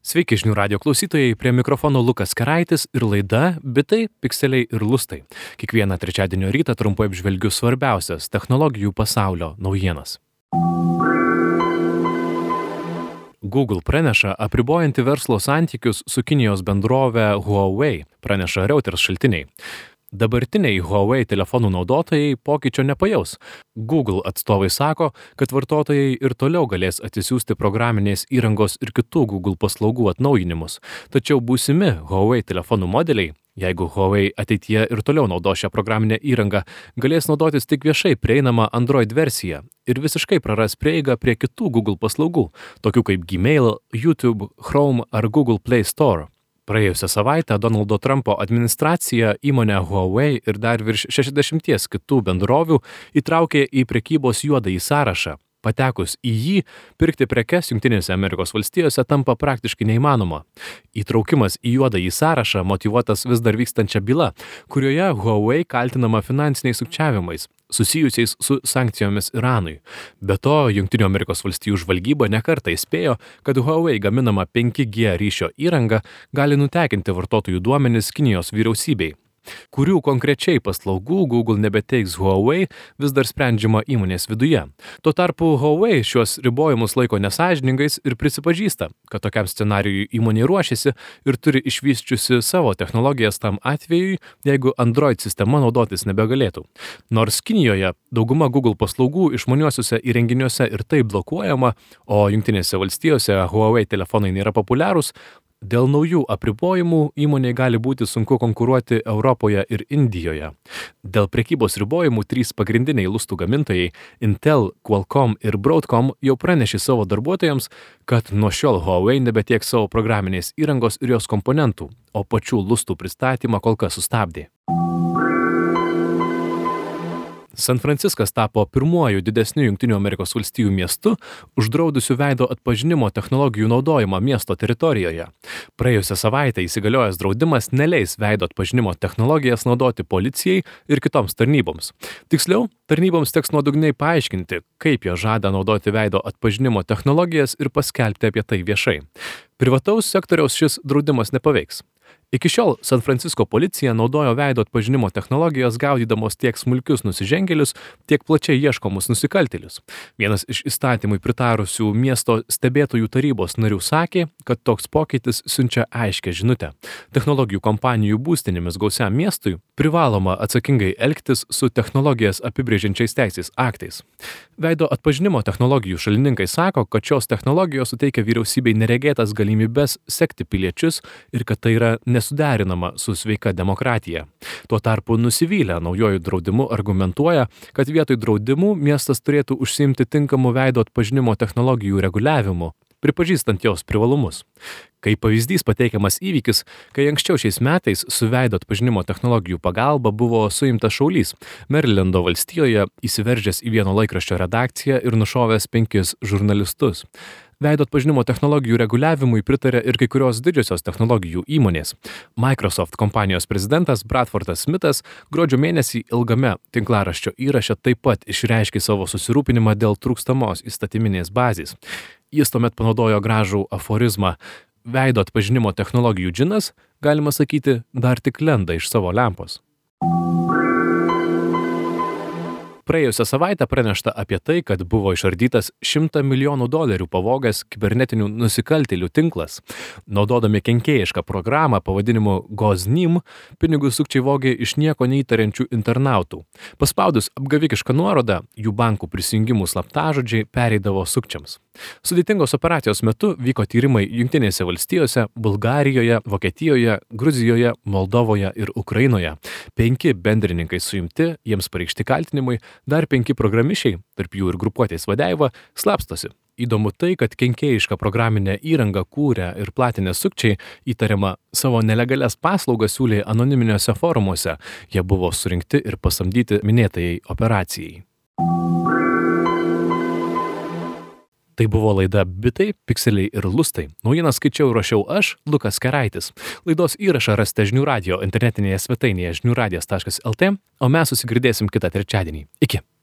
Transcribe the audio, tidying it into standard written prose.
Sveiki žinių radio klausytojai, prie mikrofono Lukas Keraitis ir laida Bitai, pikseliai ir lustai. Kiekvieną trečiadienio rytą trumpai apžvelgiu svarbiausias technologijų pasaulio naujienas. Google praneša apribojanti verslo santykius su Kinijos bendrove Huawei, praneša Reuters šaltiniai. Dabartiniai Huawei telefonų naudotojai pokyčio nepajaus. Google atstovai sako, kad vartotojai ir toliau galės atsisiųsti programinės įrangos ir kitų Google paslaugų atnaujinimus. Tačiau būsimi Huawei telefonų modeliai, jeigu Huawei ateityje ir toliau naudos šią programinę įrangą, galės naudotis tik viešai prieinama Android versija ir visiškai praras prieigą prie kitų Google paslaugų, tokių kaip Gmail, YouTube, Chrome ar Google Play Store. Praėjusią savaitę Donaldo Trumpo administracija įmonę Huawei ir dar virš 60 kitų bendrovių įtraukė į prekybos juodąjį sąrašą. Patekus į jį, pirkti prekes Jungtinėse Amerikos valstijose tampa praktiškai neįmanoma. Įtraukimas į juodąjį sąrašą motyvuotas vis dar vykstančia byla, kurioje Huawei kaltinama finansiniais sukčiavimais, susijusiais su sankcijomis Iranui. Be to, Jungtinių Amerikos valstijų žvalgyba nekartą įspėjo, kad Huawei gaminama 5G ryšio įranga gali nutekinti vartotojų duomenis Kinijos vyriausybei. Kurių konkrečiai paslaugų Google nebeteiks Huawei, vis dar sprendžiama įmonės viduje. Tuo tarpu Huawei šios ribojimus laiko nesąžiningais ir prisipažįsta, kad tokiam scenarijui įmonė ruošiasi ir turi išvysčiusi savo technologijas tam atvejui, jeigu Android sistema naudotis nebegalėtų. Nors Kinijoje dauguma Google paslaugų išmaniuosiuose įrenginiuose ir taip blokuojama, o Jungtinėse valstijose Huawei telefonai nėra populiarūs, dėl naujų apribojimų įmonei gali būti sunku konkuruoti Europoje ir Indijoje. Dėl prekybos ribojimų 3 pagrindiniai lustų gamintojai Intel, Qualcomm ir Broadcom jau pranešė savo darbuotojams, kad nuo šiol Huawei nebetieks savo programinės įrangos ir jos komponentų, o pačių lustų pristatymą kol kas sustabdė. San Franciskas tapo pirmuoju didesniu Jungtinių Amerikos valstijų miestu, uždraudusiu veido atpažinimo technologijų naudojimą miesto teritorijoje. Praėjusią savaitę įsigaliojęs draudimas neleis veido atpažinimo technologijas naudoti policijai ir kitoms tarnyboms. Tiksliau, tarnyboms teks nuodugniai paaiškinti, kaip jie žada naudoti veido atpažinimo technologijas ir paskelbti apie tai viešai. Privataus sektoriaus šis draudimas nepaveiks. Iki šiol San Francisco policija naudojo veido atpažinimo technologijas gaudydamos tiek smulkius nusižengėlius, tiek plačiai ieškomus nusikaltėlius. Vienas iš įstatymui pritarusių miesto stebėtojų tarybos narių sakė, kad toks pokytis siunčia aiškią žinutę. Technologijų kompanijų būstinėmis gausiam miestui privaloma atsakingai elgtis su technologijas apibrėžiančiais teisės aktais. Veido atpažinimo technologijų šalininkai sako, kad šios technologijos suteikia vyriausybei neregėtas galimybes sekti piliečius ir kad tai yra nesuderinama su sveika demokratija. Tuo tarpu nusivylę naujojų draudimu argumentuoja, kad vietoj draudimų miestas turėtų užsiimti tinkamų veido atpažinimo technologijų reguliavimu, pripažįstant jos privalumus. Kaip pavyzdys pateikiamas įvykis, kai anksčiau šiais metais su veido atpažinimo technologijų pagalba buvo suimtas šaulys Merilendo valstijoje, įsiveržęs į vieno laikraščio redakciją ir nušovęs 5 žurnalistus. Veido atpažinimo technologijų reguliavimui pritarė ir kai kurios didžiosios technologijų įmonės. Microsoft kompanijos prezidentas Bradfordas Smithas gruodžio mėnesį ilgame tinklaraščio įraše taip pat išreiškė savo susirūpinimą dėl trūkstamos įstatyminės bazės. Jis tuomet panaudojo gražų aforizmą: veido atpažinimo technologijų džinas, galima sakyti, dar tik lenda iš savo lempos. Praėjusią savaitę pranešta apie tai, kad buvo išardytas $100 milijonų pavogęs kibernetinių nusikaltėlių tinklas. Naudodami kenkėjišką programą pavadinimu Goznim, pinigus sukčiai vogė iš nieko neįtariančių internautų. Paspaudus apgavikišką nuorodą, jų bankų prisijungimų slaptažodžiai pereidavo sukčiams. Sudėtingos operacijos metu vyko tyrimai Jungtinėse valstijose, Bulgarijoje, Vokietijoje, Gruzijoje, Moldovoje ir Ukrainoje. 5 bendrininkai suimti, jiems pareikšti kaltinimai, dar 5 programišiai, tarp jų ir grupuotės vadeiva, slapstosi. Įdomu tai, kad kenkėjišką programinę įrangą kūrę ir platinę sukčiai įtariama savo nelegalias paslaugas siūlė anoniminiuose forumuose. Jie buvo surinkti ir pasamdyti minėtajai operacijai. Tai buvo laida Bitai, pikseliai ir lustai. Naujienas skaičiau ir ruošiau aš, Lukas Keraitis. Laidos įrašą rasite žinių radio internetinėje svetainėje žiniųradijas.lt, o mes susigirdėsim kitą trečiadienį. Iki.